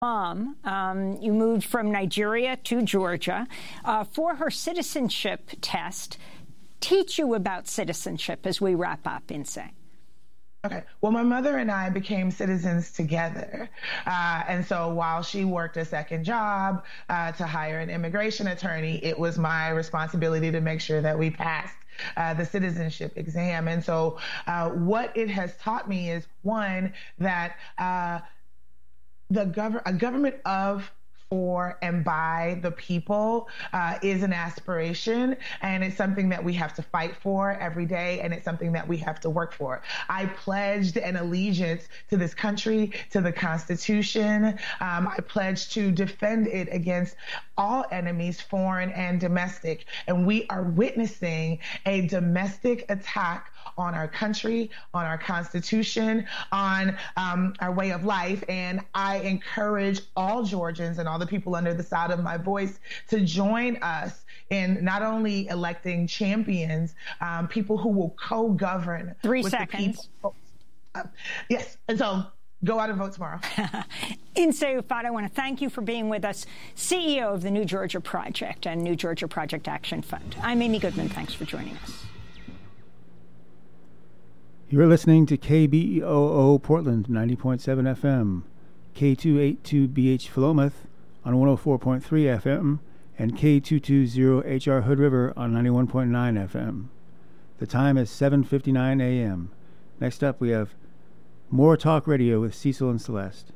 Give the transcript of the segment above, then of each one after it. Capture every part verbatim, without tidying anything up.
Mom, um, you moved from Nigeria to Georgia uh, for her citizenship test. Teach you about citizenship as we wrap up, Inse. Okay. Well, my mother and I became citizens together. Uh, and so while she worked a second job uh, to hire an immigration attorney, it was my responsibility to make sure that we passed uh, the citizenship exam. And so uh, what it has taught me is, one, that uh, the gov- a government of, for, and by the people uh, is an aspiration, and it's something that we have to fight for every day, and it's something that we have to work for. I pledged an allegiance to this country, to the Constitution. Um, I pledged to defend it against all enemies, foreign and domestic, and we are witnessing a domestic attack on our country, on our Constitution, on um, our way of life. And I encourage all Georgians and all the people under the sound of my voice to join us in not only electing champions, um, people who will co-govern Three with seconds. the people. Uh, yes, and so go out and vote tomorrow. Inse Ufata, I want to thank you for being with us, C E O of the New Georgia Project and New Georgia Project Action Fund. I'm Amy Goodman. Thanks for joining us. You're listening to K B O O Portland, ninety point seven F M, K two eighty-two B H Philomath on one oh four point three F M, and K two twenty H R Hood River on ninety-one point nine F M. The time is seven fifty-nine A M. Next up, we have More Talk Radio with Cecil and Celeste.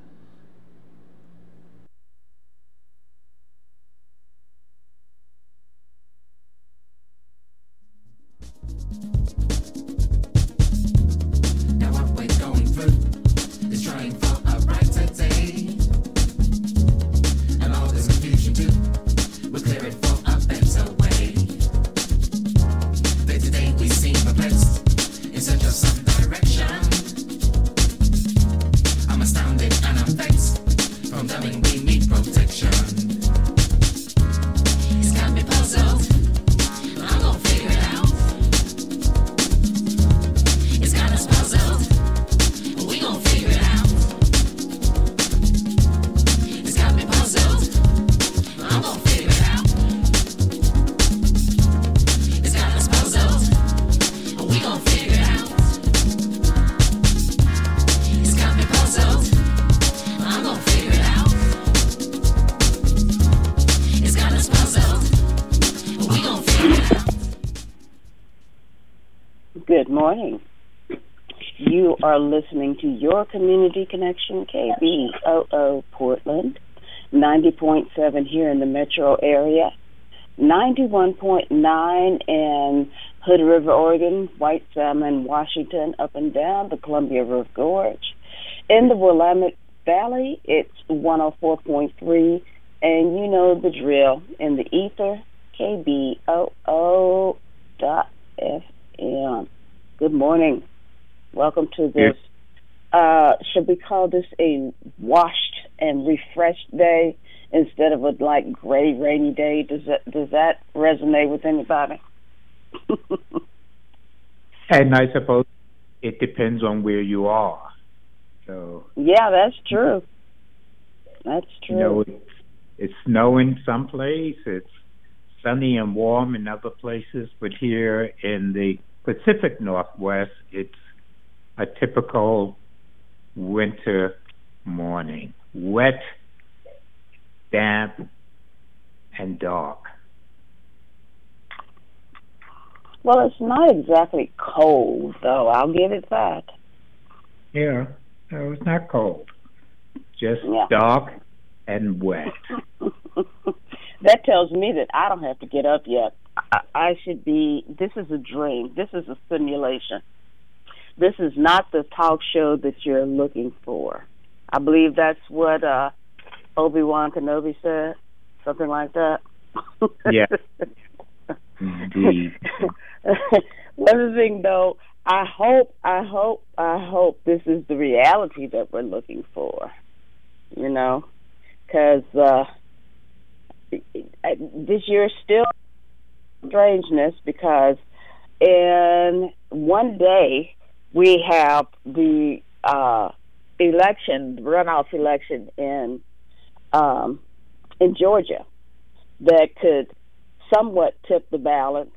Good morning. You are listening to Your Community Connection, K B O O Portland, ninety point seven here in the metro area, ninety-one point nine in Hood River, Oregon, White Salmon, Washington, up and down the Columbia River Gorge. In the Willamette Valley, it's one oh four point three, and you know the drill. In the ether, K B O O dot F M. Good morning. Welcome to this. Uh, should we call this a washed and refreshed day instead of a like gray, rainy day? Does that does that resonate with anybody? And I suppose it depends on where you are. So yeah, that's true. That's true. You know, it's, it's snowing someplace. It's sunny and warm in other places, but here in the Pacific Northwest, it's a typical winter morning. Wet, damp, and dark. Well, it's not exactly cold, though. I'll give it that. Yeah, no, it's not cold. Just yeah. dark and wet. That tells me that I don't have to get up yet. I, I should be, this is a dream. This is a simulation. This is not the talk show that you're looking for. I believe that's what uh, Obi-Wan Kenobi said, something like that. Yeah. Indeed. One thing, though, I hope, I hope, I hope this is the reality that we're looking for, you know, because uh, this year still strangeness, because in one day we have the uh, election, runoff election in um, in Georgia that could somewhat tip the balance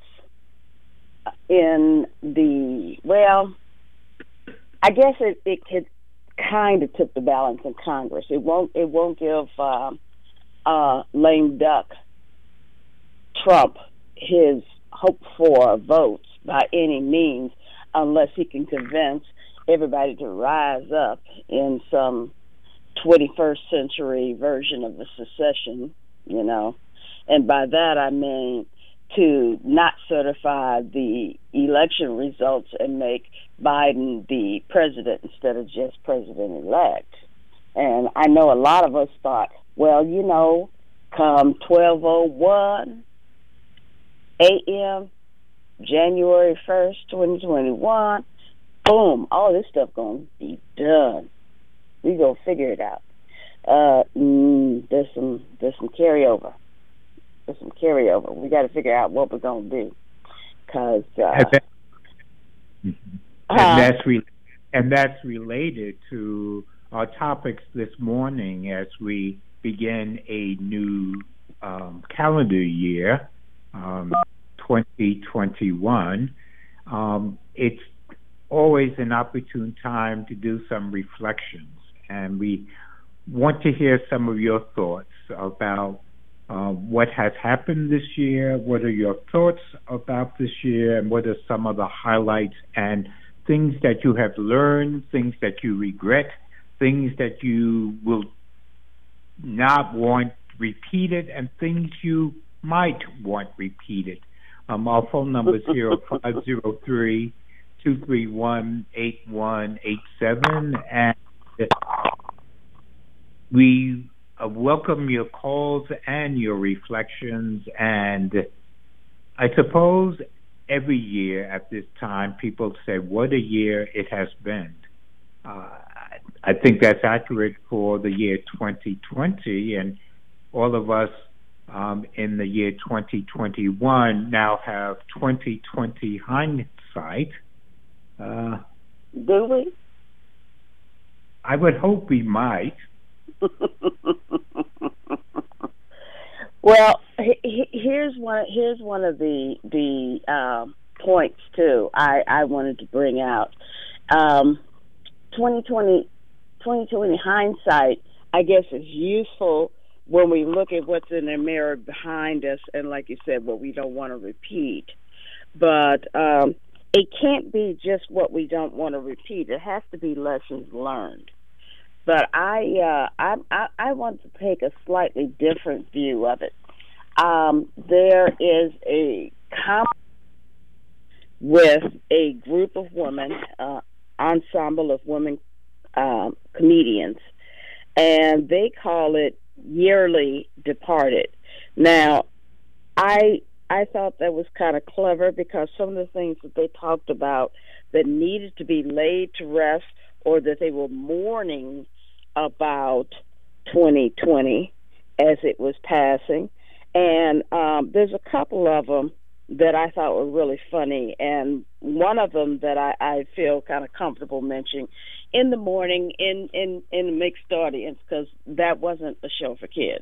in the, well, I guess it, it could kind of tip the balance in Congress. It won't, it won't give uh, uh, lame duck Trump his hope for votes by any means, unless he can convince everybody to rise up in some twenty-first century version of the secession, you know. And by that I mean to not certify the election results and make Biden the president instead of just president-elect. And I know a lot of us thought, well, you know, come twelve oh one a.m., January first, twenty twenty-one, boom, all this stuff going to be done. We going to figure it out. Uh, mm, there's some there's some carryover. There's some carryover. We got to figure out what we're going to do. Cause, uh, and, that, and, uh, that's re- and that's related to our topics this morning as we begin a new um, calendar year, um, twenty twenty-one. Um, it's always an opportune time to do some reflections, and we want to hear some of your thoughts about uh, what has happened this year. What are your thoughts about this year, and what are some of the highlights and things that you have learned, things that you regret, things that you will not want repeated, and things you might want repeated. Um, our phone number is zero five zero three, two three one, eight one eight seven, and we uh, welcome your calls and your reflections. And I suppose every year at this time people say, what a year it has been. Uh, I think that's accurate for the year twenty twenty, and all of us um, in the year twenty twenty-one now have twenty twenty hindsight. Uh, Do we? I would hope we might. Well, he, he, here's one. Here's one of the the um, points too. I, I wanted to bring out. Um, twenty twenty, twenty twenty hindsight, I guess, is useful when we look at what's in the mirror behind us, and like you said, what we don't want to repeat. But um, it can't be just what we don't want to repeat. It has to be lessons learned. But I, uh, I, I, I want to take a slightly different view of it. Um, there is a comment with a group of women, uh, ensemble of women um, comedians, and they call it Yearly Departed. Now, I I thought that was kind of clever because some of the things that they talked about that needed to be laid to rest or that they were mourning about twenty twenty as it was passing. And um, there's a couple of them that I thought were really funny, and one of them that I, I feel kind of comfortable mentioning in the morning in, in, in a mixed audience, because that wasn't a show for kids,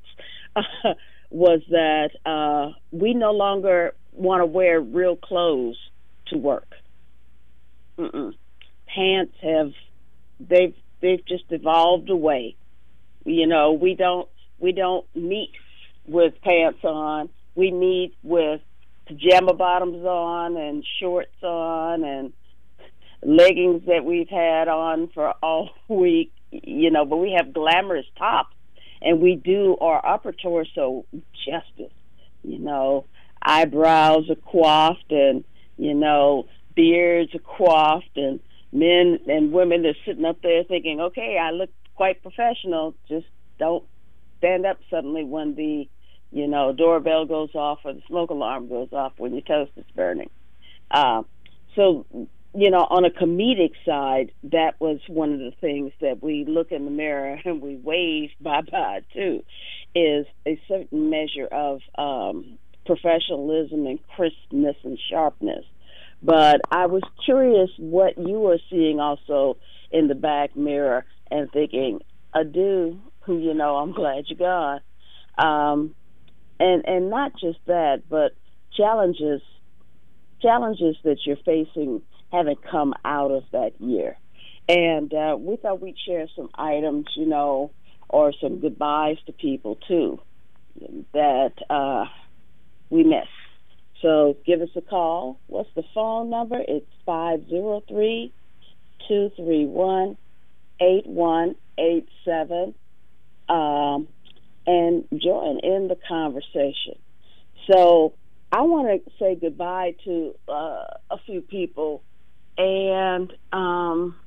was that uh, we no longer want to wear real clothes to work. Mm-mm. Pants have, they've they've just evolved away. You know, we don't we don't meet with pants on. We meet with pajama bottoms on and shorts on and leggings that we've had on for all week, you know, but we have glamorous tops, and we do our upper torso justice. You know, eyebrows are coiffed, and, you know, beards are coiffed, and men and women are sitting up there thinking, okay, I look quite professional, just don't stand up suddenly when the, you know, doorbell goes off or the smoke alarm goes off when your toast is burning. Uh, so, you know, on a comedic side, that was one of the things that we look in the mirror and we wave bye-bye to, is a certain measure of um, professionalism and crispness and sharpness. But I was curious what you were seeing also in the back mirror and thinking, adieu, you know, I'm glad you're gone. Um, and and not just that, but challenges challenges that you're facing haven't come out of that year. And uh, we thought we'd share some items, you know, or some goodbyes to people, too, that uh, we miss. So give us a call. What's the phone number? It's five oh three, two three one, eight one eight seven. Um, and join in the conversation. So I want to say goodbye to uh, a few people. And um,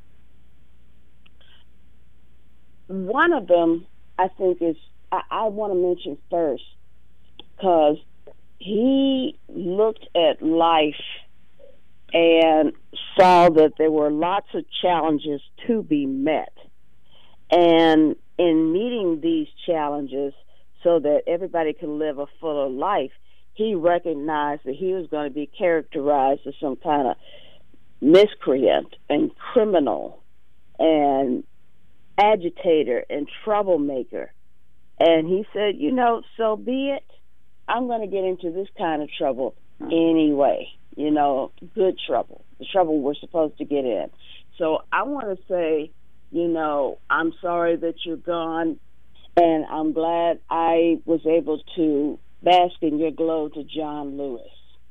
one of them, I think, is I, I want to mention first, because he looked at life and saw that there were lots of challenges to be met. And in meeting these challenges so that everybody could live a fuller life, he recognized that he was going to be characterized as some kind of miscreant and criminal and agitator and troublemaker. And he said, you know, so be it. I'm going to get into this kind of trouble anyway, you know, good trouble, the trouble we're supposed to get in. So I want to say, you know, I'm sorry that you're gone, and I'm glad I was able to bask in your glow to John Lewis.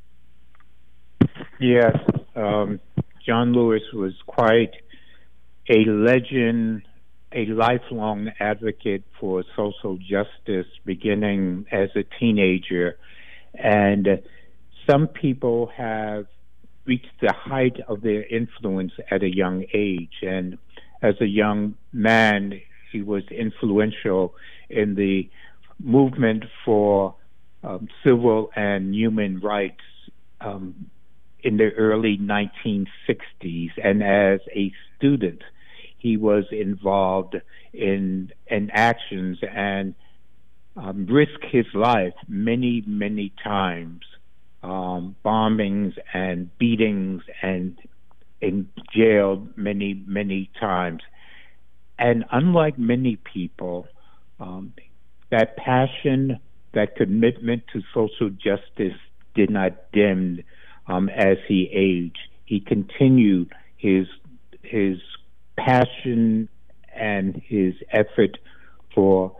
Yes, um, John Lewis was quite a legend, a lifelong advocate for social justice, beginning as a teenager. And some people have reached the height of their influence at a young age. And as a young man, he was influential in the movement for um, civil and human rights um, in the early nineteen sixties. And as a student, he was involved in, in actions and um, risked his life many, many times, um, bombings and beatings and in jail many, many times. And unlike many people, um, that passion, that commitment to social justice did not dim um, as he aged. He continued his his passion and his effort for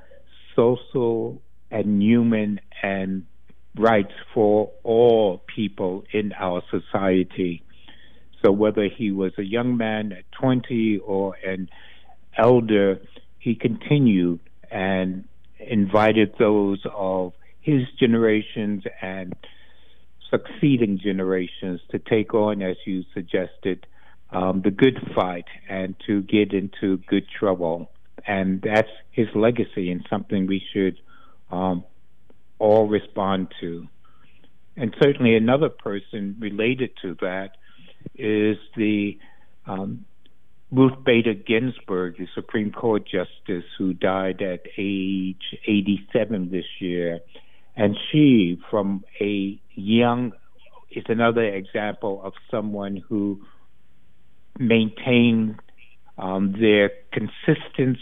social and human and rights for all people in our society. So whether he was a young man at twenty or an elder, he continued and invited those of his generations and succeeding generations to take on, as you suggested, um, the good fight and to get into good trouble. And that's his legacy and something we should um, all respond to. And certainly another person related to that is the um, Ruth Bader Ginsburg, the Supreme Court Justice who died at age eighty-seven this year. And she, from a young, is another example of someone who maintained um, their consistent,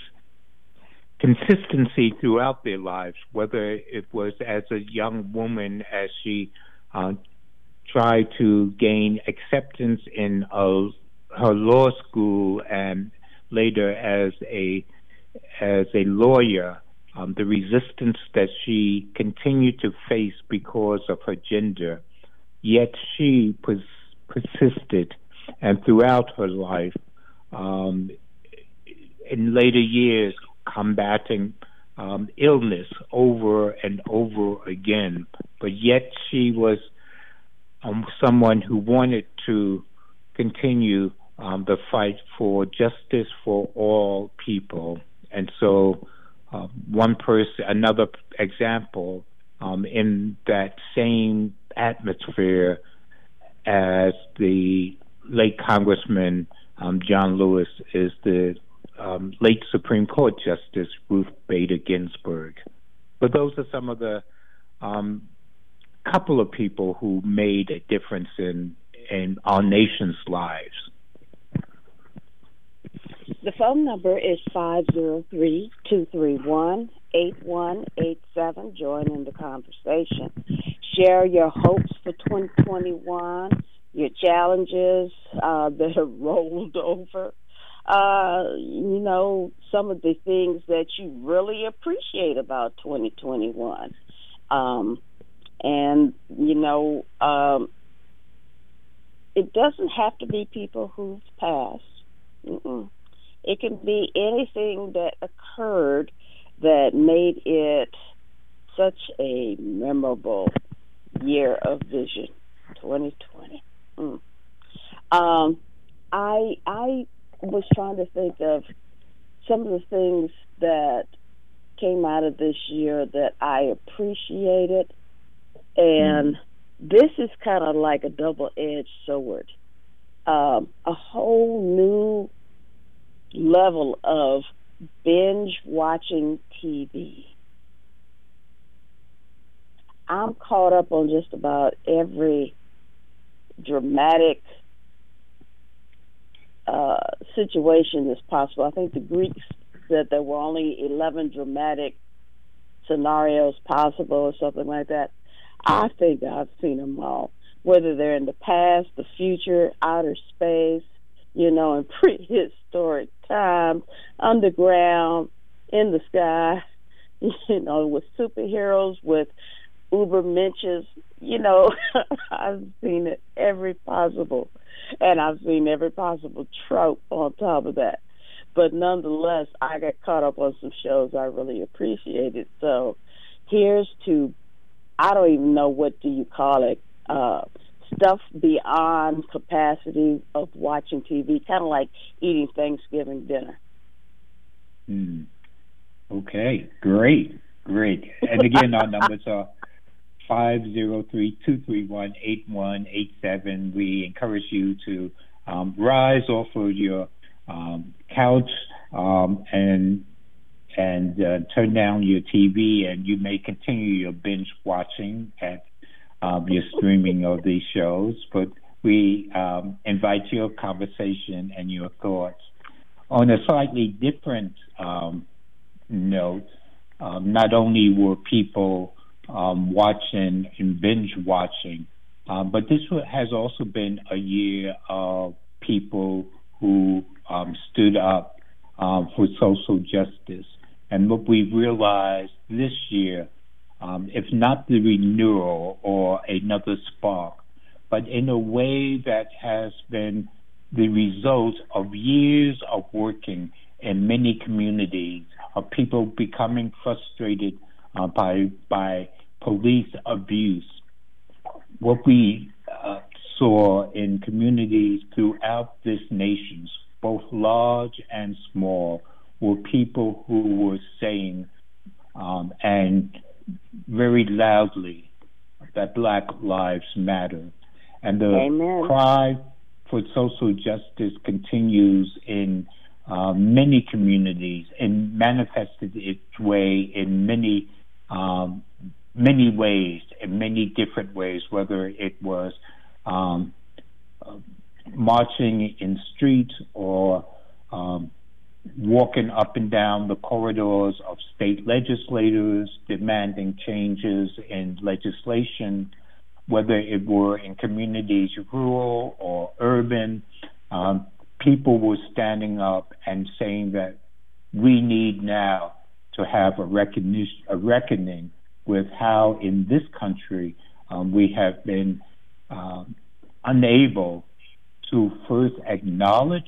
consistency throughout their lives, whether it was as a young woman as she uh, tried to gain acceptance in a, her law school, and later as a as a lawyer, um, the resistance that she continued to face because of her gender, yet she pers- persisted, and throughout her life, um, in later years, combating um, illness over and over again, but yet she was um, someone who wanted to continue um, the fight for justice for all people. And so uh, one person, another example um, in that same atmosphere as the late Congressman um, John Lewis is the um, late Supreme Court Justice Ruth Bader Ginsburg. But those are some of the um, couple of people who made a difference in in our nation's lives. The phone number is five zero three, two three one, eight one eight seven. Join in the conversation. Share your hopes for twenty twenty-one, your challenges uh, that have rolled over. Uh, you know, some of the things that you really appreciate about twenty twenty-one. Um, and, you know, um, it doesn't have to be people who've passed. Mm-mm. It can be anything that occurred that made it such a memorable year of vision, twenty twenty. Mm. Um, I I was trying to think of some of the things that came out of this year that I appreciated, and mm. this is kind of like a double-edged sword. Um, a whole new level of binge watching T V. I'm caught up on just about every dramatic uh, situation that's possible. I think the Greeks said there were only eleven dramatic scenarios possible or something like that. I think I've seen them all, whether they're in the past, the future, outer space, you know, in prehistoric times, underground, in the sky, you know, with superheroes, with ubermenches, you know. I've seen it every possible, and I've seen every possible trope on top of that. But nonetheless, I got caught up on some shows I really appreciated. So here's to, I don't even know, what do you call it, uh, stuff beyond capacity of watching T V, kind of like eating Thanksgiving dinner. Mm. Okay, great, great. And again, our numbers are five zero three, two three one, eight one eight seven. We encourage you to um, rise off of your um, couch um, and and uh, turn down your T V, and you may continue your binge watching at um, your streaming of these shows. But we um, invite your conversation and your thoughts. On a slightly different um, note, um, not only were people um, watching and binge watching, um, but this has also been a year of people who um, stood up um, for social justice. And what we've realized this year, um, if not the renewal or another spark, but in a way that has been the result of years of working in many communities, of people becoming frustrated uh, by by police abuse. What we uh, saw in communities throughout this nation, both large and small, were people who were saying um, and very loudly that Black lives matter. And the Amen. cry for social justice continues in uh, many communities and manifested its way in many um, many ways, in many different ways, whether it was um, uh, marching in streets or um, walking up and down the corridors of state legislators demanding changes in legislation, whether it were in communities rural or urban. Um, people were standing up and saying that we need now to have a recognition, a reckoning with how in this country um, we have been um, unable to first acknowledge,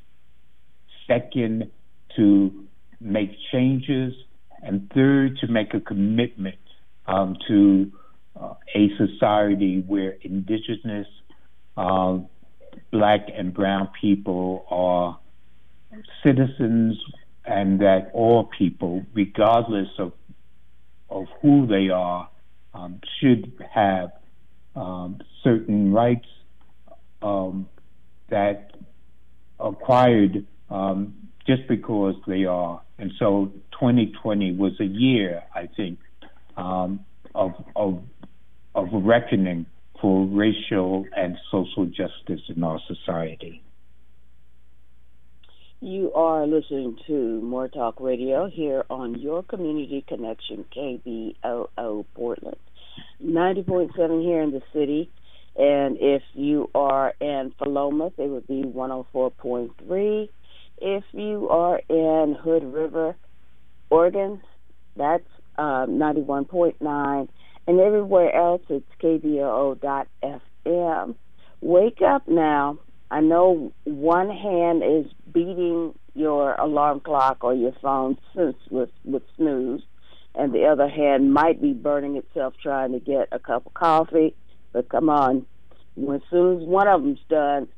second, to make changes, and third, to make a commitment um, to uh, a society where indigenous, uh, Black and brown people are citizens, and that all people, regardless of of who they are, um, should have um, certain rights um, that acquired um, just because they are. And so twenty twenty was a year, I think, um, of, of, of reckoning for racial and social justice in our society. You are listening to More Talk Radio here on your community connection, K B O O Portland, ninety point seven here in the city. And if you are in Philomath, it would be one oh four point three. If you are in Hood River, Oregon, that's uh, ninety-one point nine. And everywhere else, it's K B O O dot F M. Wake up now. I know one hand is beating your alarm clock or your phone with, with snooze, and the other hand might be burning itself trying to get a cup of coffee. But come on, as soon as one of them's done,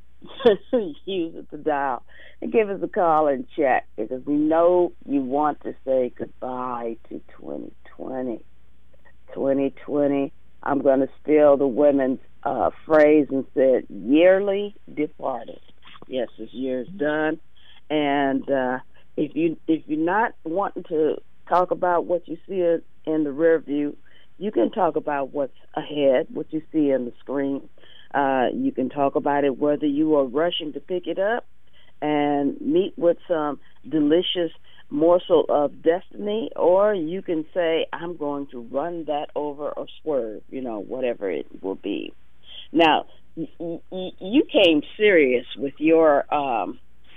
use it to dial and give us a call and chat, because we know you want to say goodbye to twenty twenty. twenty twenty, I'm going to steal the women's uh, phrase and said, yearly departed. Yes, this year's done. And uh, if, you, if you're not wanting to talk about what you see in the rear view, you can talk about what's ahead, what you see on the screen. Uh, you can talk about it whether you are rushing to pick it up and meet with some delicious morsel of destiny, or you can say, I'm going to run that over or swerve, you know, whatever it will be. Now, y- y- you came serious with your um,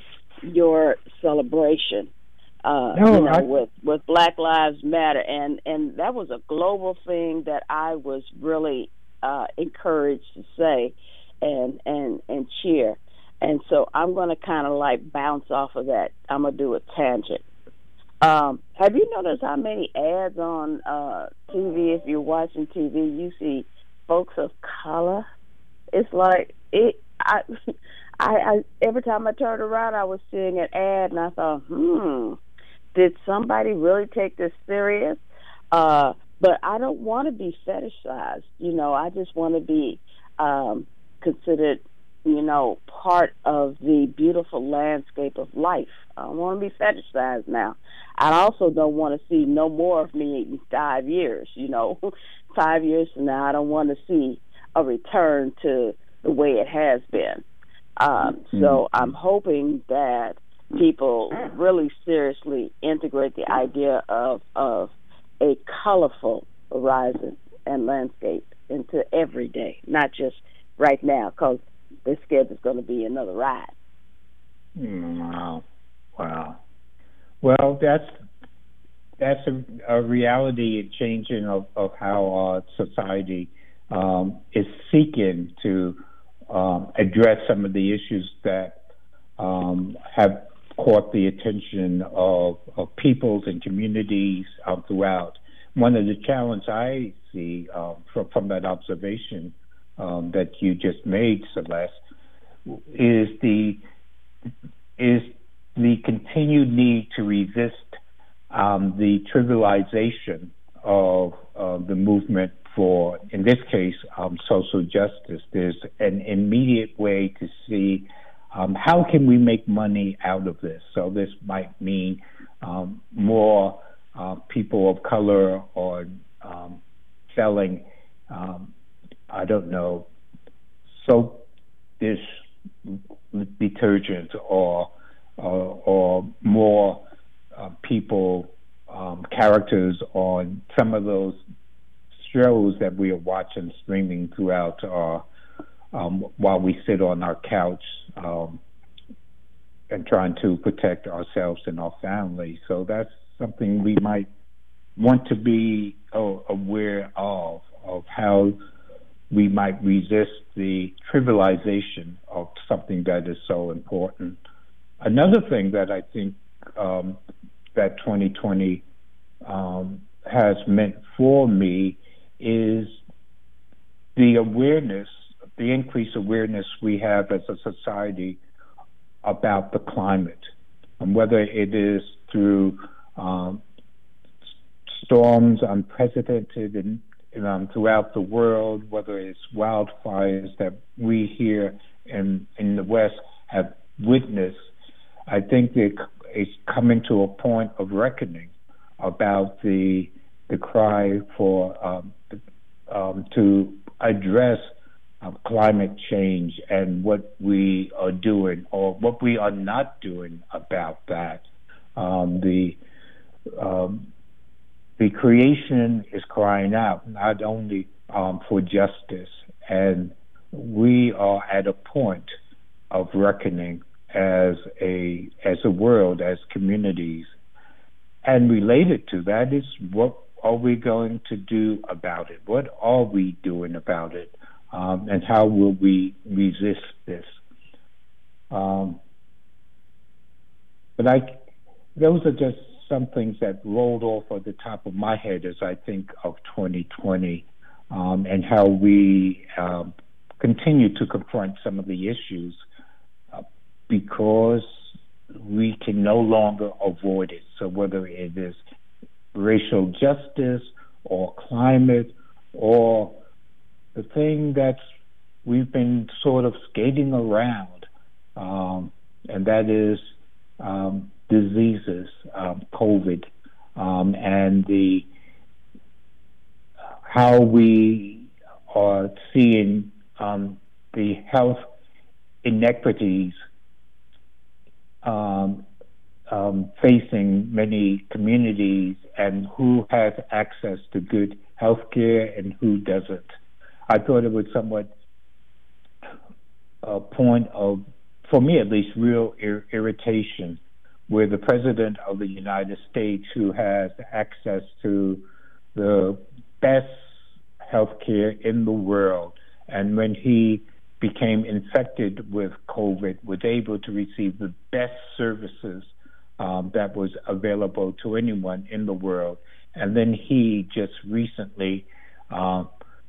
your celebration, uh, no, you know, I... with, with Black Lives Matter, and, and that was a global thing that I was really uh, encouraged to say and, and, and cheer. And so I'm going to kind of like bounce off of that. I'm going to do a tangent. Um, have you noticed how many ads on uh, T V, if you're watching T V, you see folks of color? It's like, it. I, I, I every time I turned around, I was seeing an ad, and I thought, hmm, did somebody really take this serious? Uh, but I don't want to be fetishized. You know, I just want to be um, considered, you know, part of the beautiful landscape of life. I don't want to be fetishized now. I also don't want to see no more of me in five years, you know. Five years from now, I don't want to see a return to the way it has been. Um, mm-hmm. So I'm hoping that people really seriously integrate the idea of, of a colorful horizon and landscape into every day, not just right now, because they're scared there's going to be another ride. Wow. Wow. Well, that's that's a, a reality, a changing of, of how our society um, is seeking to um, address some of the issues that um, have caught the attention of, of peoples and communities um, throughout. One of the challenges I see um, from, from that observation um, that you just made, Celeste, is the is the continued need to resist um, the trivialization of uh, the movement for, in this case, um, social justice. There's an immediate way to see um, how can we make money out of this. So this might mean um, more uh, people of color or um, selling, um, I don't know, soap dish detergent, or or, or more uh, people, um, characters on some of those shows that we are watching streaming throughout our, um, while we sit on our couch um, and trying to protect ourselves and our family. So that's something we might want to be oh, aware of, of how we might resist the trivialization of something that is so important. Another thing that I think um, that twenty twenty um, has meant for me is the awareness, the increased awareness we have as a society about the climate, and whether it is through um, storms unprecedented in Um, throughout the world, whether it's wildfires that we here in in the West have witnessed. I think that it's coming to a point of reckoning about the the cry for um, um, to address uh, climate change and what we are doing or what we are not doing about that. Um, the um, the creation is crying out not only um, for justice, and we are at a point of reckoning as a as a world, as communities. And related to that is, what are we going to do about it? What are we doing about it? Um, and how will we resist this? Um, but I, those are just some things that rolled off at the top of my head as I think of twenty twenty um, and how we um, continue to confront some of the issues uh, because we can no longer avoid it. So whether it is racial justice or climate or the thing that we've been sort of skating around, um, and that is um, diseases, um, COVID, um, and the how we are seeing um, the health inequities um, um, facing many communities, and who has access to good health care and who doesn't. I thought it was somewhat a point of, for me at least, real ir- irritation, where the President of the United States, who has access to the best health care in the world, and when he became infected with COVID, was able to receive the best services um, that was available to anyone in the world. And then he just recently uh,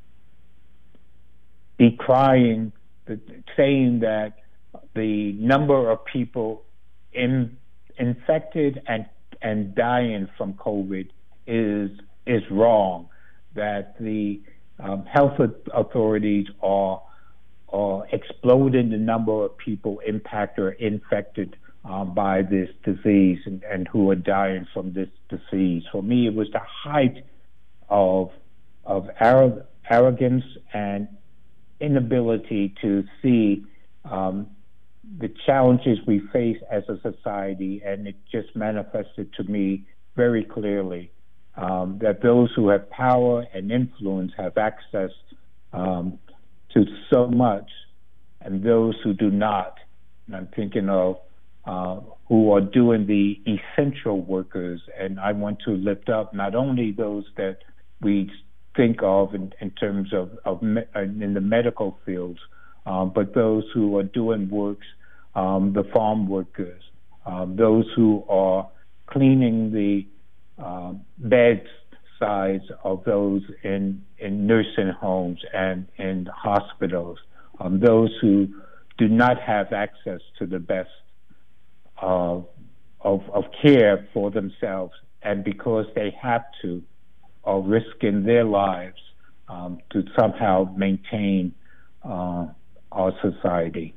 decrying, the, saying that the number of people in, infected and and dying from COVID is is wrong. That the um, health authorities are are exploding the number of people impacted or infected um, by this disease and, and who are dying from this disease. For me, it was the height of of arro- arrogance and inability to see um, the challenges we face as a society, and it just manifested to me very clearly um, that those who have power and influence have access um, to so much, and those who do not, and I'm thinking of uh, who are doing the essential workers, and I want to lift up not only those that we think of in, in terms of, of me, in the medical fields, um, but those who are doing works, um, the farm workers, um, those who are cleaning the uh, beds sides of those in, in nursing homes and in hospitals, um, those who do not have access to the best uh, of, of care for themselves, and because they have to, are risking their lives um, to somehow maintain uh, our society.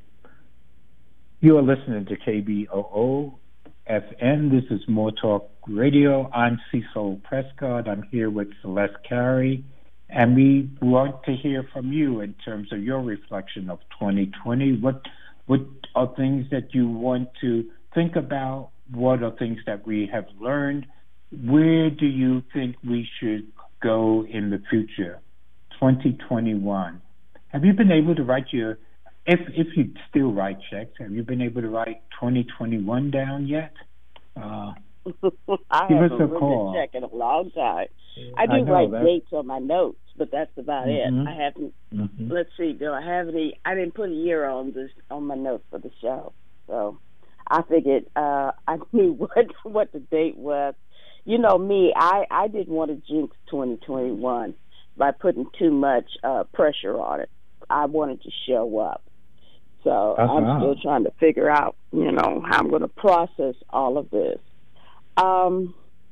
You are listening to K B O O F M. This is More Talk Radio. I'm Cecil Prescott. I'm here with Celeste Carey, and we want to hear from you in terms of your reflection of twenty twenty. What what are things that you want to think about? What are things that we have learned? Where do you think we should go in the future? twenty twenty-one. Have you been able to write your, if if you still write checks, have you been able to write twenty twenty-one down yet? Uh, I give haven't us a written call. a check in a long time. I do I know, write that's... dates on my notes, but that's about mm-hmm. it. I haven't. Mm-hmm. Let's see. Do I have any? I didn't put a year on this on my notes for the show, so I figured uh, I knew what what the date was. You know me, I, I didn't want to jinx twenty twenty-one by putting too much uh, pressure on it. I wanted to show up. So uh-huh. I'm still trying to figure out, you know, how I'm going to process all of this. Um,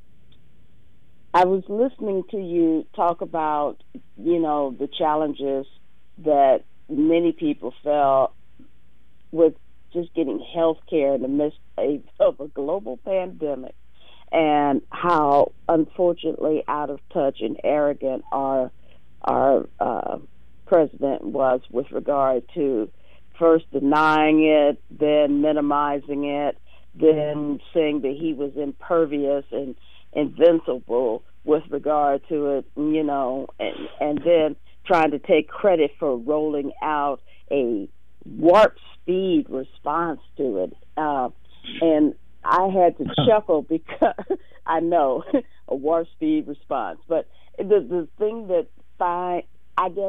I was listening to you talk about, you know, the challenges that many people felt with just getting health care in the midst of a global pandemic, and how, unfortunately, out of touch and arrogant our our uh, president was with regard to first denying it, then minimizing it, then saying that he was impervious and invincible with regard to it, you know, and, and then trying to take credit for rolling out a warp speed response to it. Uh, and I had to chuckle because I know a warp speed response. But the the thing that I, I guess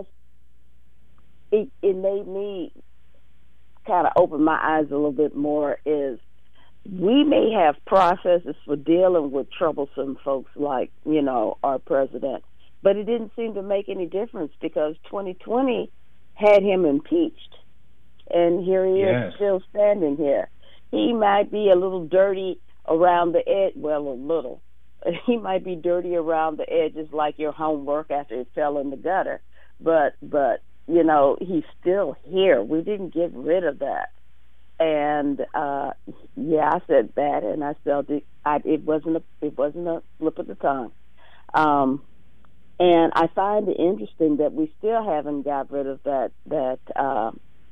it, it made me kind of open my eyes a little bit more is we may have processes for dealing with troublesome folks like, you know, our president, but it didn't seem to make any difference because twenty twenty had him impeached. And here he yes. is still standing here. He might be a little dirty around the edge, well, a little. He might be dirty around the edges like your homework after it fell in the gutter. But, but you know, he's still here. We didn't get rid of that. And, uh, yeah, I said that, and I felt it, I, it, wasn't a, it wasn't a slip of the tongue. Um, and I find it interesting that we still haven't got rid of that, that uh,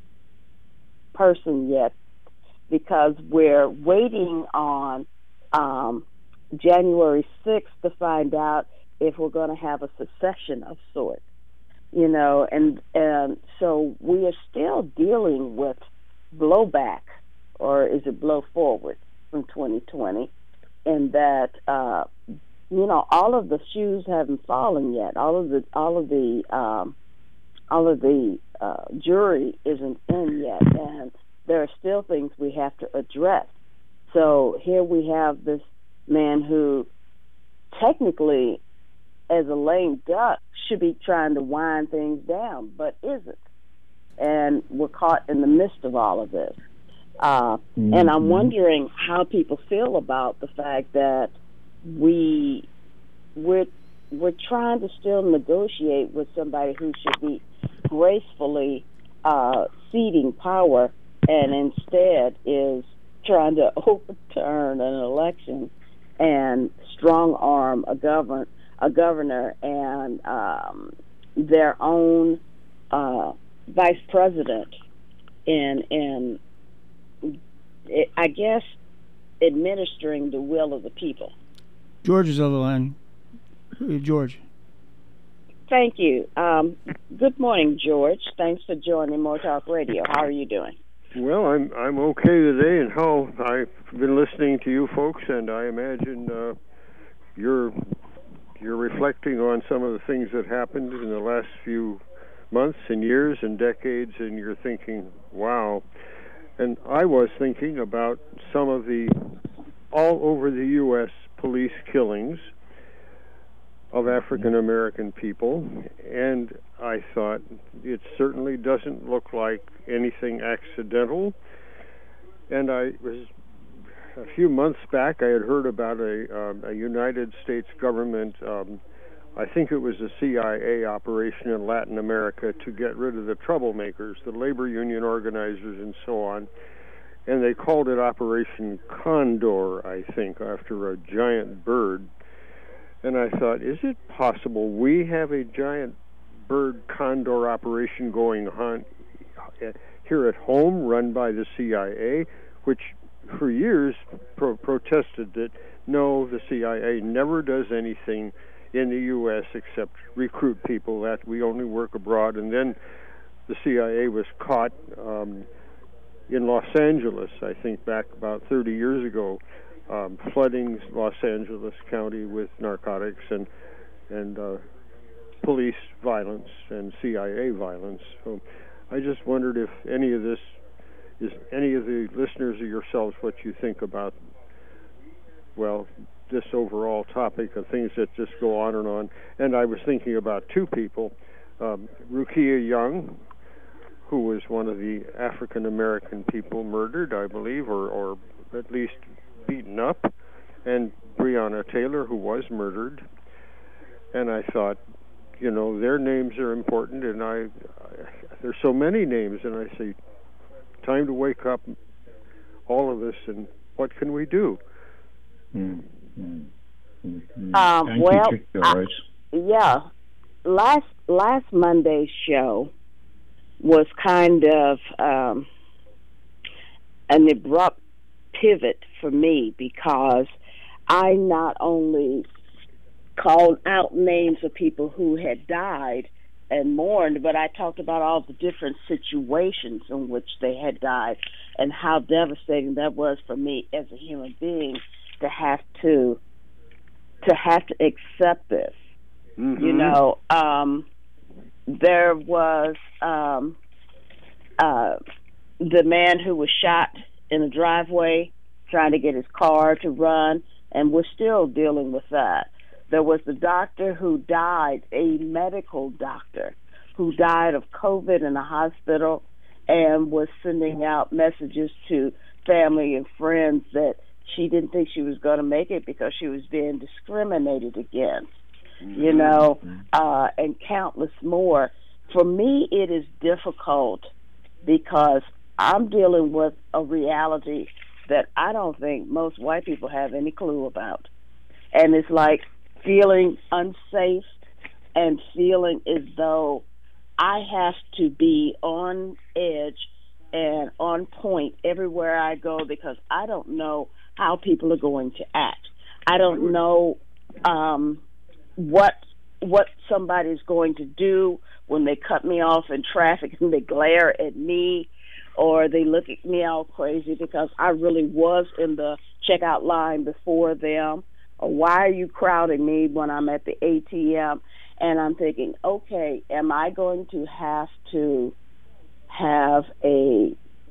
person yet, because we're waiting on um, January sixth to find out if we're going to have a secession of sorts, you know, and and so we are still dealing with blowback, or is it blow forward from twenty twenty, and that uh, you know all of the shoes haven't fallen yet, all of the all of the um, all of the uh, jury isn't in yet, and there are still things we have to address. So here we have this man who technically, as a lame duck, should be trying to wind things down, but isn't. And we're caught in the midst of all of this. Uh, mm-hmm. And I'm wondering how people feel about the fact that we, we're, we're trying to still negotiate with somebody who should be gracefully uh, ceding power, and instead is trying to overturn an election and strong arm a govern a governor and um, their own uh, vice president, and and it, I guess administering the will of the people. George is on the line. George. Thank you. Um, good morning, George. Thanks for joining More Talk Radio. How are you doing? Well, I'm I'm okay today, and how I've been listening to you folks, and I imagine uh, you're you're reflecting on some of the things that happened in the last few months and years and decades, and you're thinking, wow. And I was thinking about some of the all over the U S police killings of African American people, and I thought it certainly doesn't look like anything accidental. And I was a few months back, I had heard about a, uh, a United States government, um, I think it was a C I A operation in Latin America to get rid of the troublemakers, the labor union organizers and so on. And they called it Operation Condor, I think, after a giant bird. And I thought, is it possible we have a giant bird condor operation going on here at home, run by the C I A, which for years pro- protested that, no, the C I A never does anything in the U S except recruit people, that we only work abroad. And then the C I A was caught um, in Los Angeles, I think back about thirty years ago, Um, flooding Los Angeles County with narcotics and and uh, police violence and C I A violence. So I just wondered if any of this is any of the listeners or yourselves what you think about, well, this overall topic of things that just go on and on. And I was thinking about two people, um, Rukia Young, who was one of the African American people murdered, I believe, or, or at least beaten up, and Breonna Taylor, who was murdered. And I thought, you know, their names are important, and I, I there's so many names, and I say, time to wake up, all of us, and what can we do? Mm-hmm. Mm-hmm. Um, Thank well, you, George. I, yeah, last last Monday's show, was kind of um, an abrupt pivot for me, because I not only called out names of people who had died and mourned, but I talked about all the different situations in which they had died and how devastating that was for me as a human being to have to to have to accept this. Mm-hmm. You know, um, there was um, uh, the man who was shot in a driveway trying to get his car to run, and we're still dealing with that. There was the doctor who died, a medical doctor, who died of COVID in a hospital and was sending out messages to family and friends that she didn't think she was going to make it because she was being discriminated against, mm-hmm. you know, uh, and countless more. For me, it is difficult because I'm dealing with a reality that I don't think most white people have any clue about. And it's like feeling unsafe and feeling as though I have to be on edge and on point everywhere I go, because I don't know how people are going to act. I don't know um, what what somebody's going to do when they cut me off in traffic and they glare at me, or they look at me all crazy because I really was in the checkout line before them. Or why are you crowding me when I'm at the A T M? And I'm thinking, okay, am I going to have to have a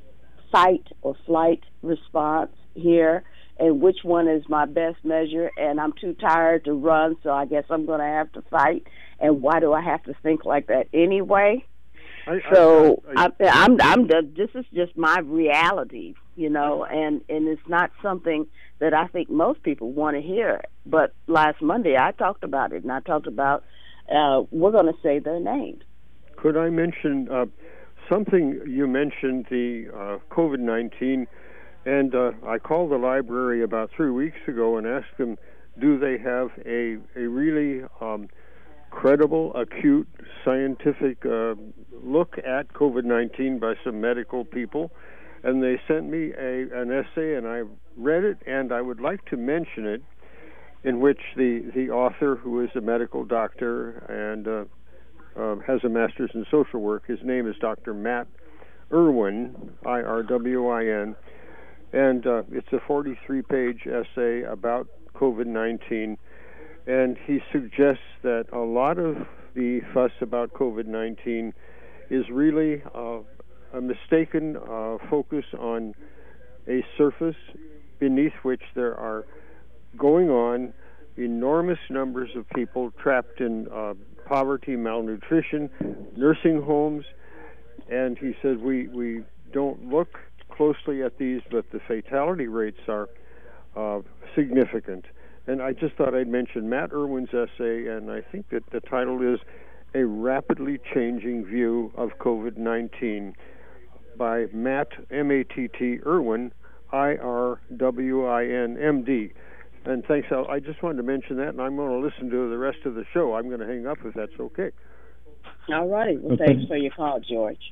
fight or flight response here? And which one is my best measure? And I'm too tired to run, so I guess I'm going to have to fight. And why do I have to think like that anyway? I, so I, I, I, I'm, I'm. This is just my reality, you know, and, and it's not something that I think most people want to hear. But last Monday I talked about it, and I talked about uh, we're going to say their names. Could I mention uh, something? You mentioned the uh, COVID nineteen, and uh, I called the library about three weeks ago and asked them, do they have a a really um, credible, acute, scientific uh, look at COVID nineteen by some medical people? And they sent me a, an essay, and I read it, and I would like to mention it, in which the, the author, who is a medical doctor and uh, uh, has a master's in social work, his name is Doctor Matt Irwin, I R W I N, and uh, it's a forty-three page essay about COVID nineteen, and he suggests that a lot of the fuss about COVID nineteen is really uh, a mistaken uh, focus on a surface beneath which there are going on enormous numbers of people trapped in uh, poverty, malnutrition, nursing homes, and he says we, we don't look closely at these, but the fatality rates are uh, significant. And I just thought I'd mention Matt Irwin's essay, and I think that the title is A Rapidly Changing View of COVID nineteen by Matt, M A T T, Irwin, I R W I N, M D. And thanks, Al. I just wanted to mention that, and I'm going to listen to the rest of the show. I'm going to hang up if that's okay. All righty. Well, okay. Thanks for your call, George.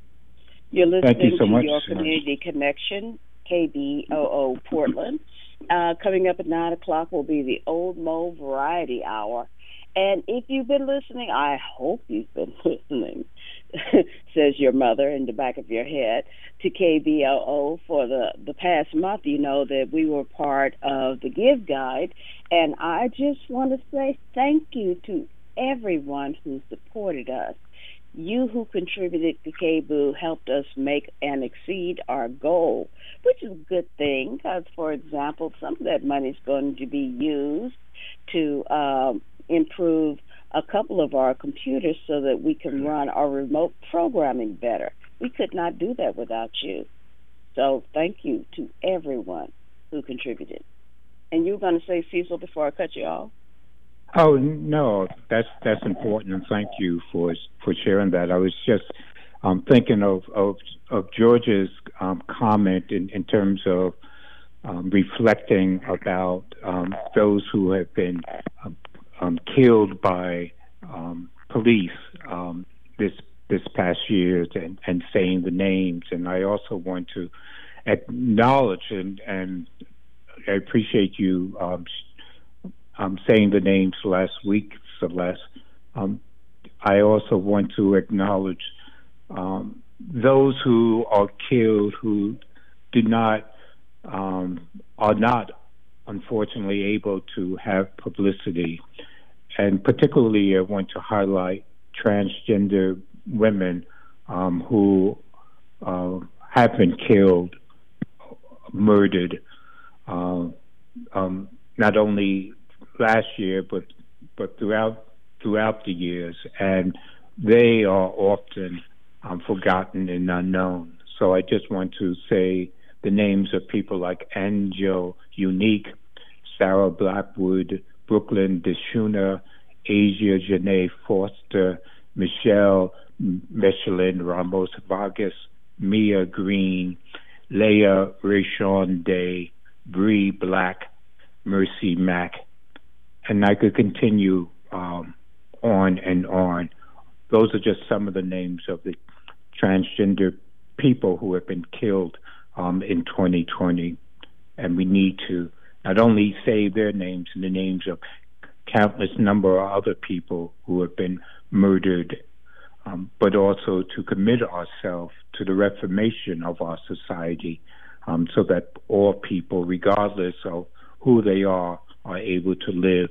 You're listening Thank you so to much. Your Community Connection, K B O O Portland. Uh, coming up at nine o'clock will be the Old Mo Variety Hour. And if you've been listening, I hope you've been listening, says your mother in the back of your head, to K B O O for the, the past month. You know that we were part of the Give Guide, and I just want to say thank you to everyone who supported us. You who contributed to K B O O helped us make and exceed our goal, which is a good thing because, for example, some of that money is going to be used to um, improve a couple of our computers so that we can run our remote programming better. We could not do that without you. So thank you to everyone who contributed. And you were going to say, Cecil, before I cut you off? Oh, no, that's that's important, and thank you for for sharing that. I was just um, thinking of, of, of George's um, comment in, in terms of um, reflecting about um, those who have been um, um, killed by um, police um, this this past past years and, and saying the names. And I also want to acknowledge, and, and I appreciate you um, um, saying the names last week, Celeste. Um, I also want to acknowledge um, those who are killed who do not, um, are not, unfortunately, able to have publicity. And particularly, I want to highlight transgender women um, who uh, have been killed, murdered, uh, um, not only last year, but but throughout throughout the years, and they are often um, forgotten and unknown. So I just want to say the names of people like Angel Unique, Sarah Blackwood, Brooklyn Deshuna, Asia Janae Foster, Michelle Michelin Ramos Vargas, Mia Green, Leah Rayshon Day, Bree Black, Mercy Mack, and I could continue um, on and on. Those are just some of the names of the transgender people who have been killed um, in twenty twenty, and we need to not only say their names and the names of countless number of other people who have been murdered, um, but also to commit ourselves to the reformation of our society, um, so that all people, regardless of who they are, are able to live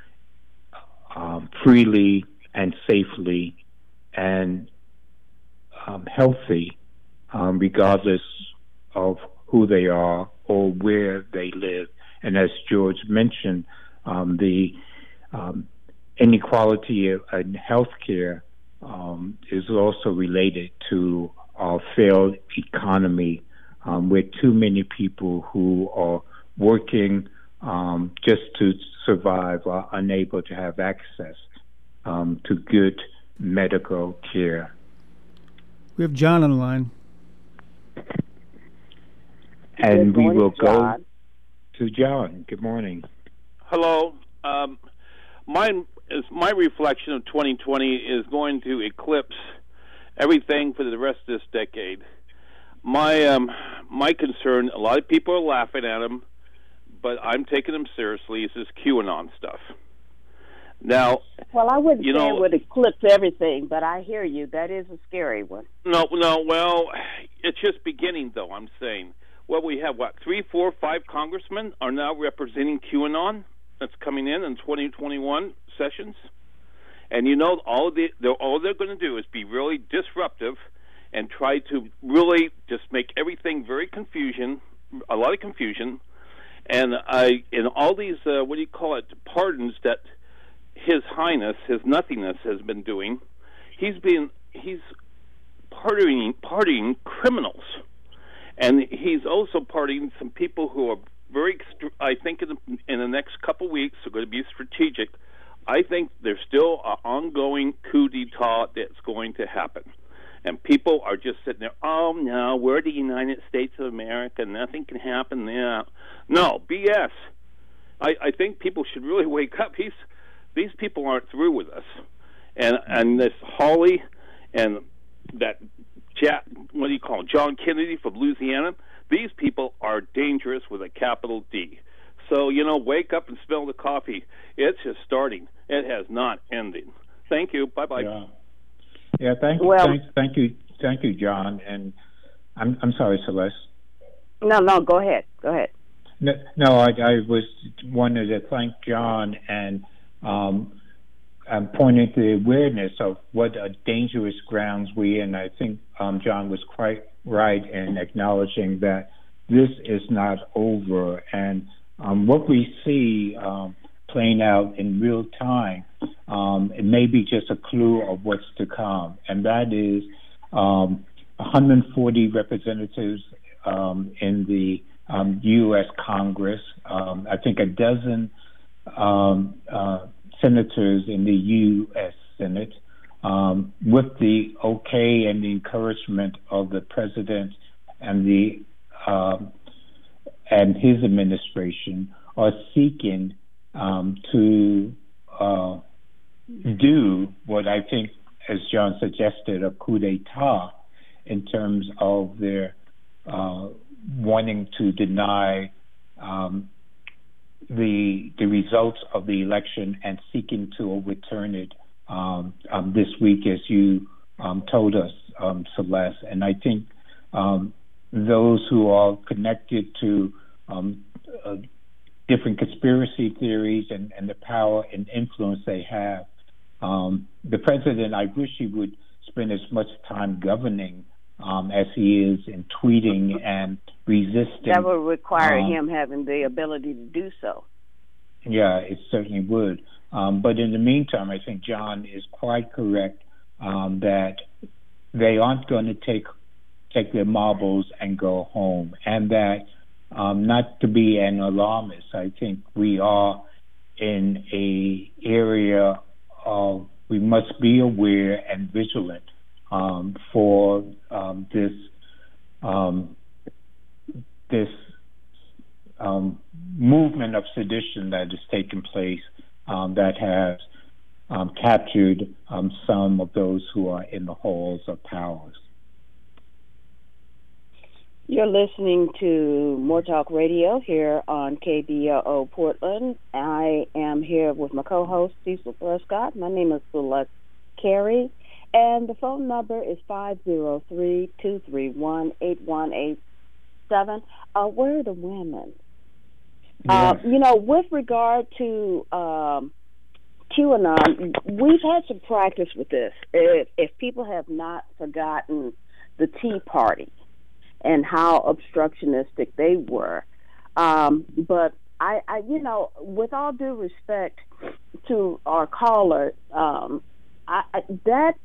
um, freely and safely and um, healthy, um, regardless of who they are or where they live. And as George mentioned, um, the um, inequality in healthcare um, is also related to our failed economy, um, with too many people who are working um, just to survive are unable to have access um, to good medical care. We have John on the line. And we will go John. to John. Good morning. Hello. Um, mine is my reflection of twenty twenty is going to eclipse everything for the rest of this decade. My um, my concern, a lot of people are laughing at him, but I'm taking them seriously, is this QAnon stuff. Now, well, I wouldn't you say know, it would eclipse everything, but I hear you. That is a scary one. No, no, well, it's just beginning, though, I'm saying. Well, we have, what, three, four, five congressmen are now representing QAnon that's coming in in twenty twenty-one sessions. And, you know, all, the, they're, all they're going to do is be really disruptive and try to really just make everything very confusion, a lot of confusion. And I, in all these, uh, what do you call it, pardons that His Highness, His Nothingness has been doing, he's been, he's pardoning, pardoning criminals. And he's also pardoning some people who are very, I think in the, in the next couple weeks are going to be strategic. I think there's still an ongoing coup d'etat that's going to happen. And people are just sitting there, oh, no, we're the United States of America. Nothing can happen there. No, B S. I, I think people should really wake up. He's, these people aren't through with us. And and this Hawley and that, Jack, what do you call him, John Kennedy from Louisiana, these people are dangerous with a capital D. So, you know, wake up and smell the coffee. It's just starting. It has not ended. Thank you. Bye-bye. Yeah. Yeah, thank you, Well, thank, thank you, thank you, John. And I'm I'm sorry, Celeste. No, no, go ahead. Go ahead. No, no I, I was wanted to thank John and um, I'm pointing to the awareness of what a dangerous grounds we in. I think um, John was quite right in acknowledging that this is not over, and um, what we see um, playing out in real time, um, it may be just a clue of what's to come, and that is um, one hundred forty representatives um, in the um, U S Congress, um, I think a dozen um, uh, senators in the U S Senate, um, with the okay and the encouragement of the president and the um, and his administration, are seeking um, to uh, do what I think as John suggested, a coup d'etat in terms of their uh, wanting to deny um, the the results of the election and seeking to overturn it um, um, this week, as you um, told us, um, Celeste. And I think um, those who are connected to um, uh, different conspiracy theories and, and the power and influence they have, um, the president, I wish he would spend as much time governing um, as he is in tweeting and resisting. That would require um, him having the ability to do so. Yeah, it certainly would. Um, but in the meantime, I think John is quite correct um, that they aren't going to take take their marbles and go home, and that um, not to be an alarmist, I think we are in a area of we must be aware and vigilant um, for um, this um, this um, movement of sedition that is taking place um, that has um, captured um, some of those who are in the halls of powers. You're listening to More Talk Radio here on K B O O Portland. I am here with my co-host, Cecil Prescott. My name is Celeste Carey, and the phone number is five oh three, two three one, eight one eight seven. Uh, where are the women? Yeah. Uh, you know, with regard to um, QAnon, we've had some practice with this. If, if people have not forgotten the Tea Party and how obstructionistic they were. Um, but, I, I, you know, with all due respect to our caller, um, I, I, that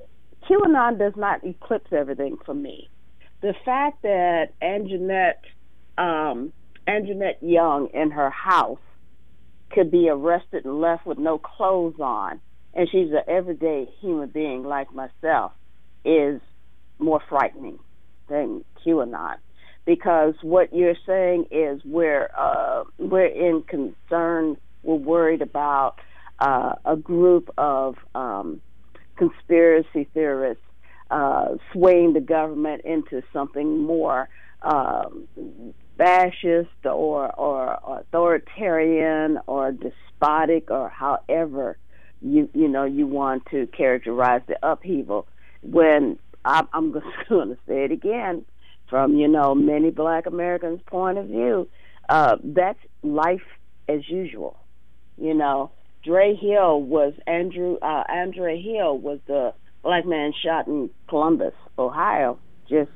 QAnon does not eclipse everything for me. The fact that Anjanette, um, Anjanette Young in her house could be arrested and left with no clothes on, and she's an everyday human being like myself, is more frightening than QAnon, because what you're saying is we're uh, we're in concern, we're worried about uh, a group of um, conspiracy theorists uh, swaying the government into something more um, fascist or, or authoritarian or despotic, or however you you know you want to characterize the upheaval. When I'm just going to say it again, from, you know, many black Americans' point of view, uh, that's life as usual. You know, Dre Hill was, Andrew, uh, Andre Hill was the black man shot in Columbus, Ohio, just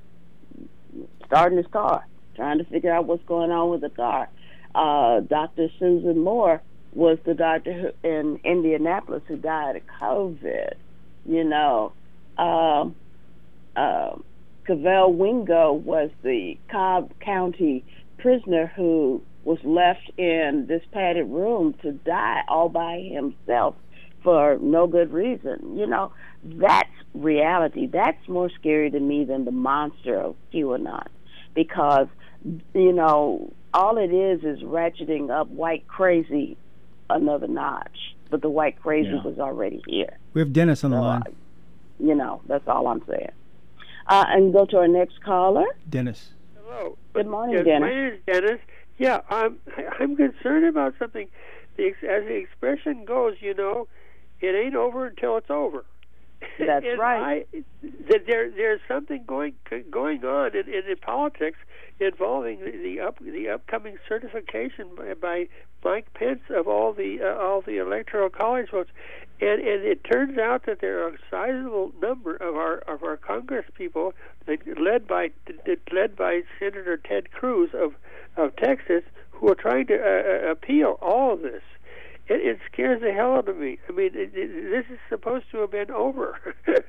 starting his car, trying to figure out what's going on with the car. Uh, Doctor Susan Moore was the doctor who, in Indianapolis who died of COVID, you know. Um, uh, Cavell Wingo was the Cobb County prisoner who was left in this padded room to die all by himself for no good reason. You know, that's reality. That's more scary to me than the monster of QAnon, because, you know, all it is is ratcheting up white crazy another notch. But the white crazy yeah. was already here. We have Dennis on the so, line. Uh, You know, that's all I'm saying. Uh, and go to our next caller. Dennis. Hello. Good morning, yes, Dennis. My name is Dennis. Yeah, I'm, I'm concerned about something. The, as the expression goes, you know, it ain't over until it's over. That's and right. I, that there, there's something going going on in, in, in politics involving the, the up the upcoming certification by, by Mike Pence of all the uh, all the electoral college votes, and and it turns out that there are a sizable number of our of our Congress people, led by led by Senator Ted Cruz of of Texas, who are trying to uh, appeal all of this. It, it scares the hell out of me. I mean, it, it, this is supposed to have been over.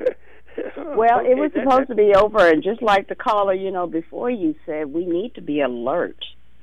Well, okay, it was that, supposed that, to be over, and just like the caller, you know, before you said, we need to be alert.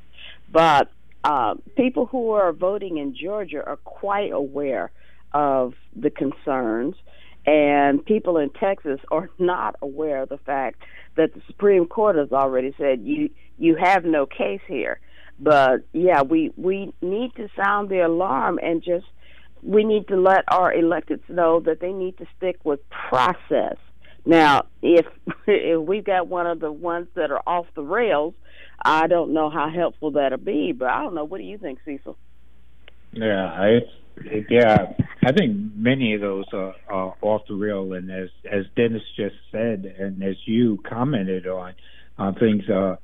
But uh, people who are voting in Georgia are quite aware of the concerns, and people in Texas are not aware of the fact that the Supreme Court has already said you you have no case here. But yeah, we we need to sound the alarm and just we need to let our electeds know that they need to stick with process. Now, if, if we've got one of the ones that are off the rails, I don't know how helpful that'll be, but I don't know. What do you think, Cecil? Yeah, I, yeah, I think many of those are, are off the rail, and as as Dennis just said, and as you commented on, uh, things are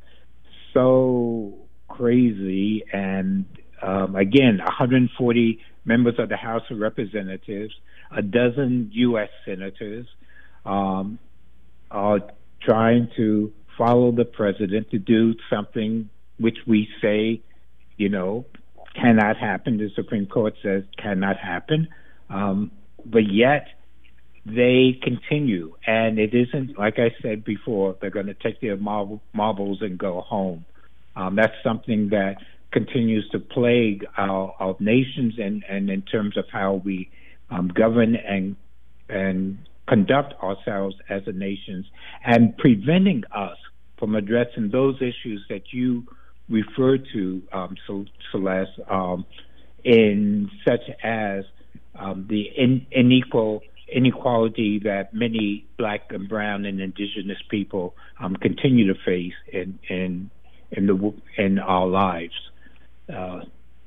so crazy. And um, again, one hundred forty members of the House of Representatives, a dozen U S senators, um, are trying to follow the president to do something which we say, you know, cannot happen. The Supreme Court says cannot happen. Um, but yet they continue. And it isn't, like I said before, they're going to take their marble, marbles and go home. Um, that's something that continues to plague our, our nations and, and in terms of how we um, govern and and conduct ourselves as a nation, and preventing us from addressing those issues that you refer to, um, Celeste, um, in such as um, the in, unequal inequality that many Black and Brown and Indigenous people um, continue to face in in in the in our lives. Uh,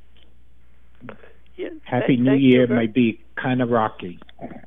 yeah, Happy th- New Year very- may be kind of rocky.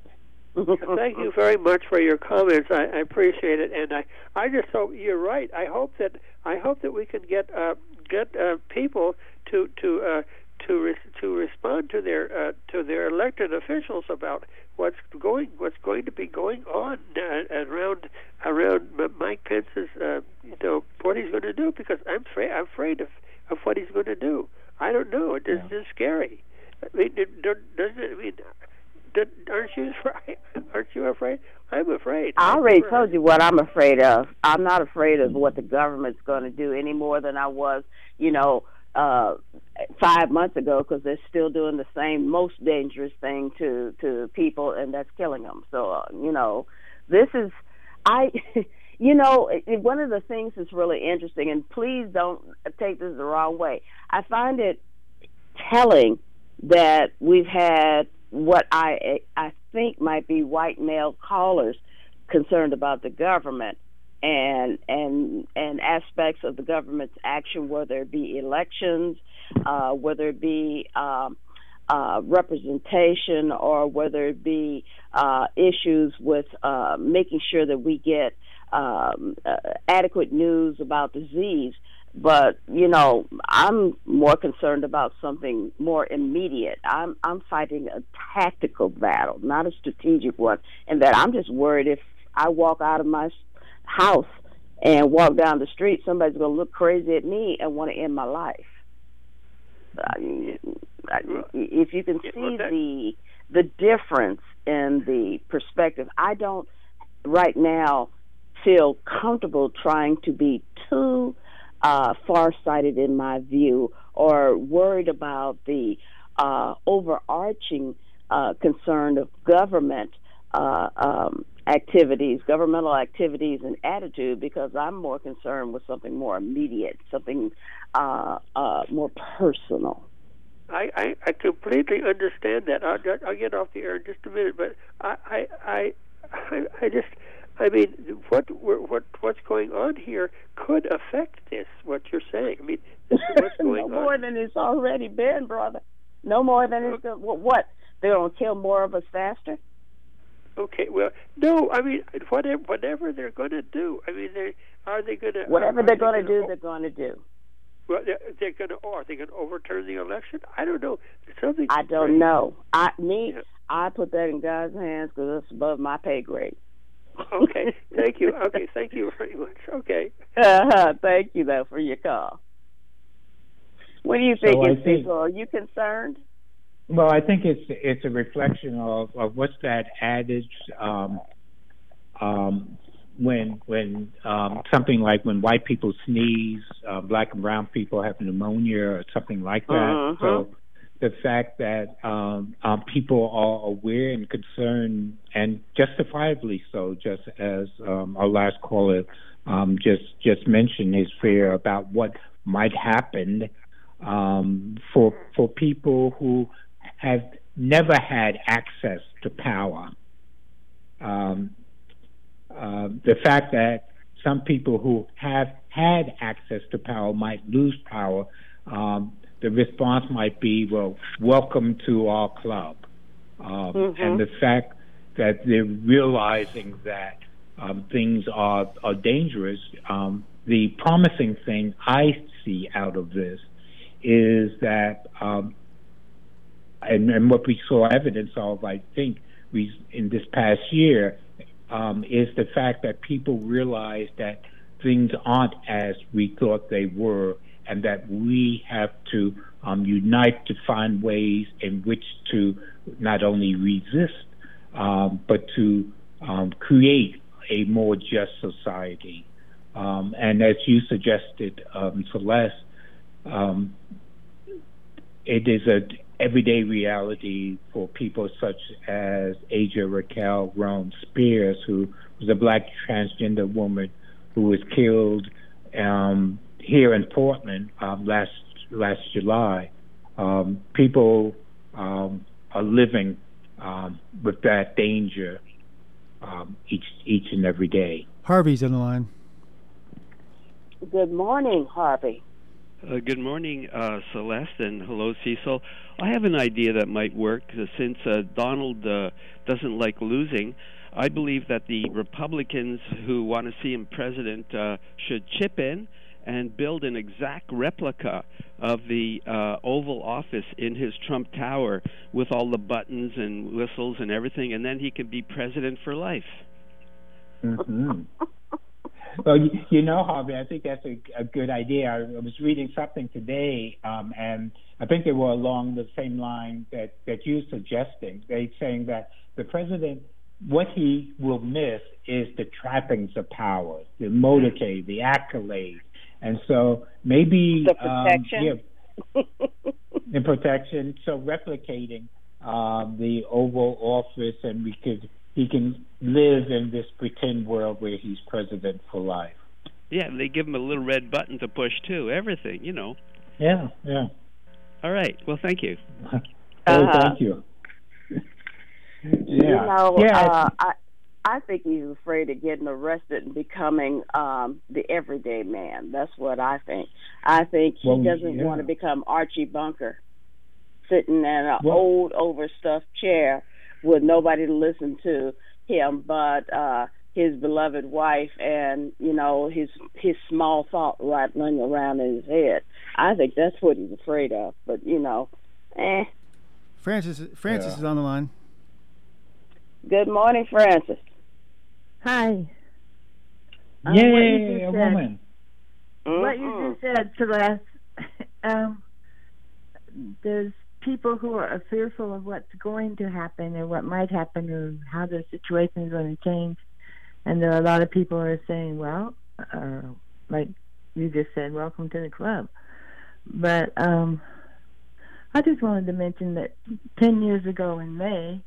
Thank you very much for your comments. I, I appreciate it, and I, I just hope you're right. I hope that I hope that we can get uh, get uh, people to to uh, to re- to respond to their uh, to their elected officials about what's going what's going to be going on uh, around around Mike Pence's uh, you know what he's going to do, because I'm afraid I'm afraid of, of what he's going to do. I don't know. It is yeah. just scary. I mean, it, doesn't it? I mean. Aren't you afraid? Aren't you afraid? I'm afraid. I already told you what I'm afraid of. I'm not afraid of what the government's going to do any more than I was, you know, uh, five months ago, because they're still doing the same most dangerous thing to, to people, and that's killing them. So, uh, you know, this is, I, you know, it, one of the things that's really interesting, and please don't take this the wrong way, I find it telling that we've had what I I think might be white male callers concerned about the government and and and aspects of the government's action, whether it be elections, uh, whether it be um, uh, representation, or whether it be uh, issues with uh, making sure that we get um, uh, adequate news about disease. But, you know, I'm more concerned about something more immediate. I'm I'm fighting a tactical battle, not a strategic one, and that I'm just worried if I walk out of my house and walk down the street, somebody's going to look crazy at me and want to end my life. If you can see the the difference in the perspective, I don't right now feel comfortable trying to be too Uh, far-sighted in my view, or worried about the uh, overarching uh, concern of government uh, um, activities, governmental activities and attitude, because I'm more concerned with something more immediate, something uh, uh, more personal. I, I, I completely understand that. I'll, I'll get off the air in just a minute, but I, I, I, I, I just... I mean, what what what's going on here could affect this. What you're saying. I mean, this is what's going no more on. than it's already been, brother. No more than it's going. What? They're going to kill more of us faster? Okay. Well, no. I mean, whatever whatever they're going to do. I mean, they are they going to whatever they're going to do, o- they're going to do. Well, they're, they're going to. Are they going to overturn the election? I don't know. Something. I don't crazy. know. I me. Yeah. I put that in God's hands because it's above my pay grade. Okay, thank you. Okay, thank you very much. Okay. Uh-huh. Thank you, though, for your call. What do you think, So Cecil? Are you concerned? Well, I think it's it's a reflection of, of what's that adage um, um, when when um, something like when white people sneeze, uh, Black and brown people have pneumonia or something like that. Uh-huh. So the fact that um, um, people are aware and concerned, and justifiably so, just as um, our last caller um, just just mentioned, his fear about what might happen um, for for people who have never had access to power. Um, uh, the fact that some people who have had access to power might lose power, um, the response might be, well, welcome to our club. Um, mm-hmm. And the fact that they're realizing that um, things are, are dangerous, um, the promising thing I see out of this is that, um, and, and what we saw evidence of, I think, we, in this past year, um, is the fact that people realize that things aren't as we thought they were, and that we have to um, unite to find ways in which to not only resist, um, but to um, create a more just society. Um, and as you suggested, um, Celeste, um, it is an everyday reality for people such as Aja Raquel Roan Spears, who was a black transgender woman who was killed um, here in Portland um, last last July. Um, people um, are living um, with that danger um, each each and every day. Harvey's on the line. Good morning, Harvey. Uh, good morning, uh, Celeste, and hello, Cecil. I have an idea that might work. Uh, since uh, Donald uh, doesn't like losing, I believe that the Republicans who want to see him president uh, should chip in and build an exact replica of the uh, Oval Office in his Trump Tower with all the buttons and whistles and everything, and then he can be president for life. Mm-hmm. Well, you, you know, Harvey, I think that's a, a good idea. I, I was reading something today, um, and I think they were along the same line that, that you're suggesting. They're saying that the president, what he will miss is the trappings of power, the motorcade, the accolades. And so maybe... The protection. Um, yeah, the protection. So replicating um, the Oval Office, and we could... he can live in this pretend world where he's president for life. Yeah, they give him a little red button to push, too. Everything, you know. Yeah, yeah. All right. Well, thank you. oh, uh-huh. Thank you. yeah. You know, yeah. uh, I, I think he's afraid of getting arrested and becoming um, the everyday man. That's what I think. I think he well, doesn't yeah. want to become Archie Bunker, sitting in an well, old, overstuffed chair with nobody to listen to him but uh, his beloved wife and, you know, his his small thought rattling around in his head. I think that's what he's afraid of. But, you know, eh. Francis, Francis yeah. is on the line. Good morning, Francis. Hi. Um, Yay, a said, woman. What you just said, Celeste, um, there's people who are fearful of what's going to happen or what might happen or how the situation is going to change. And there are a lot of people who are saying, well, uh, like you just said, welcome to the club. But um, I just wanted to mention that ten years ago in May,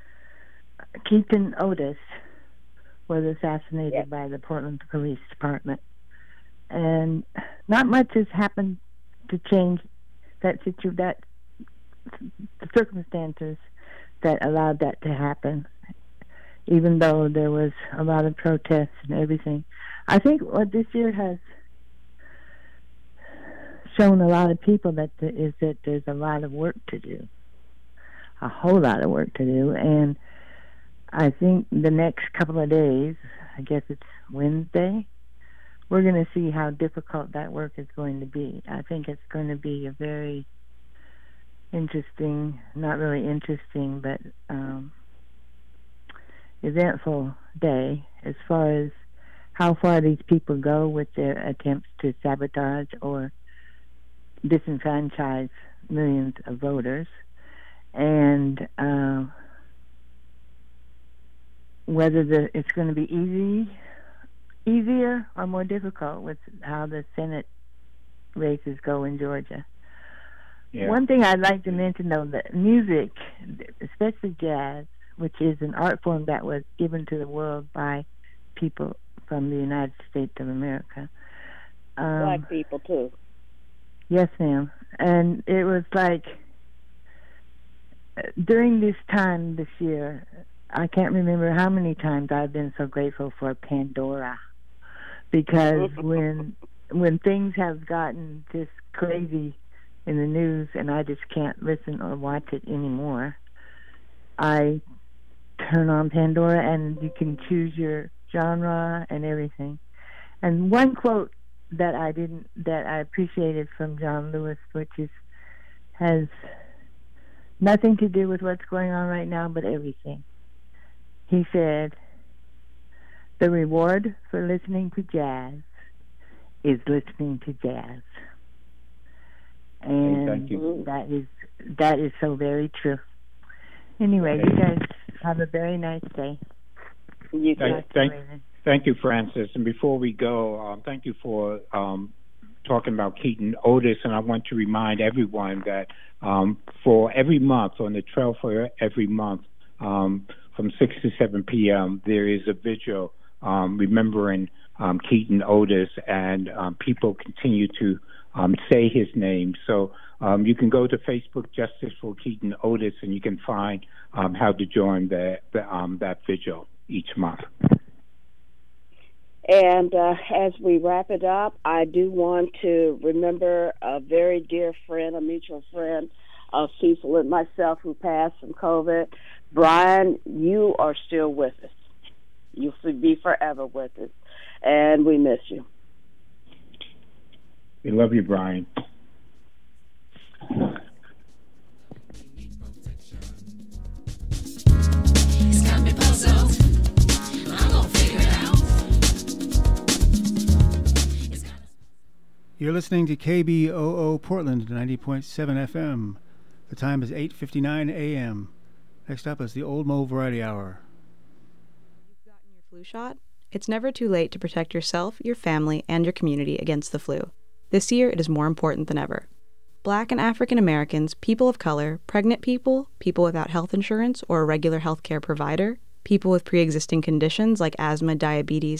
Keaton Otis was assassinated yeah. by the Portland Police Department. And not much has happened to change that situ- that the circumstances that allowed that to happen, even though there was a lot of protests and everything. I think what this year has shown a lot of people that there is that there's a lot of work to do, a whole lot of work to do, and I think the next couple of days, I guess it's Wednesday, we're going to see how difficult that work is going to be. I think it's going to be a very interesting, not really interesting, but um, eventful day as far as how far these people go with their attempts to sabotage or disenfranchise millions of voters, and uh, whether the, it's going to be easy, easier or more difficult with how the Senate races go in Georgia. Yeah. One thing I'd like to mention, though, that music, especially jazz, which is an art form that was given to the world by people from the United States of America. Um, Black people, too. Yes, ma'am. And it was like during this time this year, I can't remember how many times I've been so grateful for Pandora, because when when things have gotten just crazy in the news and I just can't listen or watch it anymore, I turn on Pandora and you can choose your genre and everything. And one quote that I didn't that I appreciated from John Lewis, which is has nothing to do with what's going on right now, but everything. He said, "The reward for listening to jazz is listening to jazz." And thank you. that is that is so very true. Anyway, you guys have a very nice day. You thank, thank, thank you, Frances. And before we go, um, thank you for um, talking about Keaton Otis. And I want to remind everyone that um, for every month, on the twelfth for every month, um, from six to seven p.m., there is a vigil um, remembering um, Keaton Otis, and um, people continue to um, say his name. So um, you can go to Facebook, Justice for Keaton Otis, and you can find um, how to join the, the, um, that vigil each month. And uh, as we wrap it up, I do want to remember a very dear friend, a mutual friend of Cecil and myself, who passed from COVID. Brian, you are still with us. You'll be forever with us, and we miss you. We love you, Brian. It's got me puzzled. I'm gonna figure it out. You're listening to K B O O Portland, ninety point seven F M. The time is eight fifty-nine a.m. Next up is the Old Mo Variety Hour. You've gotten your flu shot? It's never too late to protect yourself, your family, and your community against the flu. This year, it is more important than ever. Black and African Americans, people of color, pregnant people, people without health insurance or a regular health care provider, people with pre-existing conditions like asthma, diabetes,